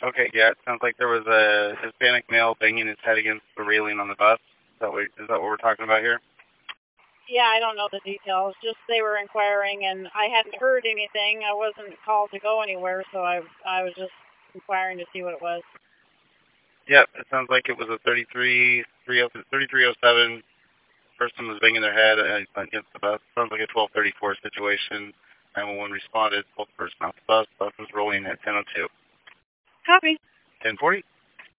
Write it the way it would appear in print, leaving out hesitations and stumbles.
Okay, yeah, it sounds like there was a Hispanic male banging his head against the railing on the bus. Is that what we're talking about here? Yeah, I don't know the details. Just they were inquiring, and I hadn't heard anything. I wasn't called to go anywhere, so I was just inquiring to see what it was. Yep, it sounds like it was a 3307. Person was banging their head against the bus. Sounds like a 1234 situation. 911 responded. Both person off the bus. Bus was rolling at 10:02. Copy. 10:40.